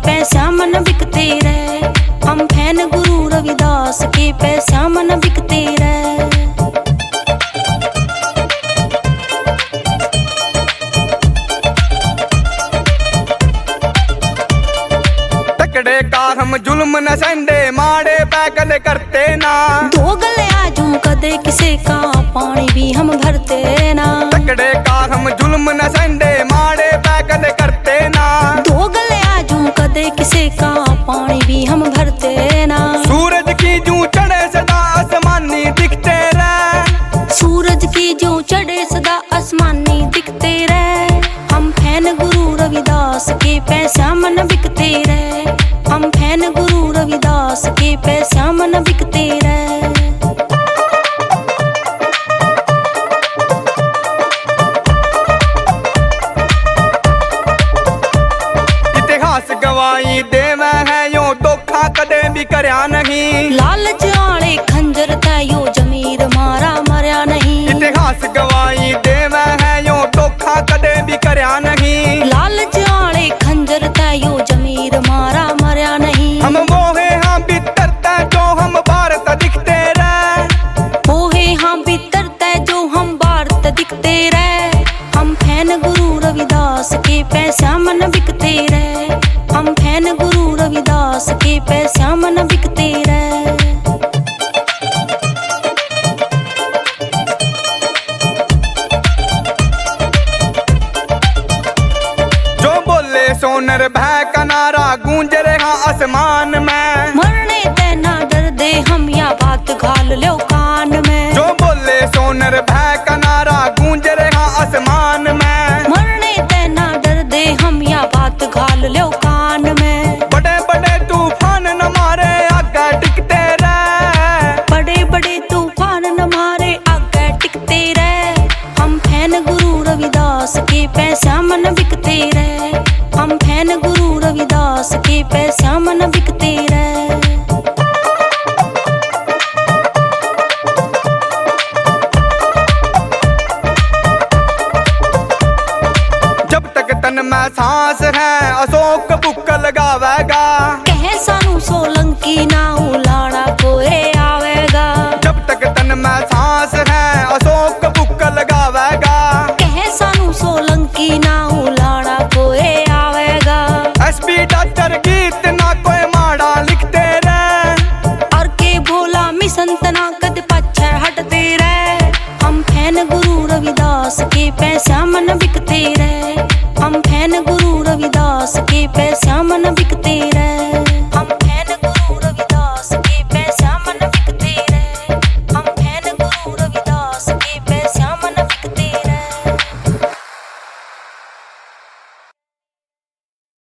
पैसा मन बिकते रहे। हम फैन गुरु रविदास के पैसा मन बिकते रहे। तकड़े का हम जुल्म न संडे माड़े पै कदे करते ना। दो गले आजू कदे किसे का पानी भी हम भरते ना। तकड़े का हम जुल्म न संडे माड़े पै कदे करते ना। दो गले आजू कदे किसे का पानी भी हम भरते ना। सूरज की जू चढ़े सदा आसमानी दिखते रहे। सूरज की जो चढ़े सदा आसमानी दिखते रहे। हम फैन गुरु रविदास के पैसा मन बिकते रहे। हम फैन गुरु रविदास के पैसा मन बिकते रहे। इतिहास गवाही देवे है यो धोखा कदे भी करया नहीं। लालच आले खंजर तयो जमीर मारा मरया नहीं। इतिहास गवाही देवे है यो धोखा कदे भी करया नहीं। लालच आले खंजर तयो जमीर मारा मरया नहीं। हम मोहे हाँ बितरता जो हम भारत दिखते रहे। मोहे हाँ बितरता जो हम भारत दिखते रहे। हम फैन गुरु रविदास के पैसा मन बिकते रहे। हम फैन गुरु रविदास के पैसा मन बिकते रहे। जो बोले सोनर भय का नारा गूंज रहा आसमान में। मरने देना डर दे हम या बात घाल लो कान में। जो बोले सोनर भय का नारा गूंज रहा आसमान में। मरने देना डर दे हम या बात घाल लो कान में। बड़े बड़े तूफान न मारे आगे टिकते रहे। बड़े बड़े तूफान न मारे आगे टिकते रहे। हम फैन गुरु रविदास के पैसा मन बिकते रहे। हम फैन गुरु रविदास के पैसा मन बिकते रहे। जब तक तन में सांस है अशोक बुक लगावेगा। कहे सानू सोलंकी ना उलाड़ा कोई आवेगा। जब तक तन में सांस है अशोक बुक लगावेगा। कहे सानू सोलंकी ना उलाड़ा कोई आवेगा। एसपी डॉक्टर गीत ना कोई माड़ा लिखते रहे। और के भोला मिशन तना कद पछे हटते रहे। हम फैन गुरु रविदास के पैसा मन बिकते रहे। हम फैन गुरु रविदास के पैसा मन बिकते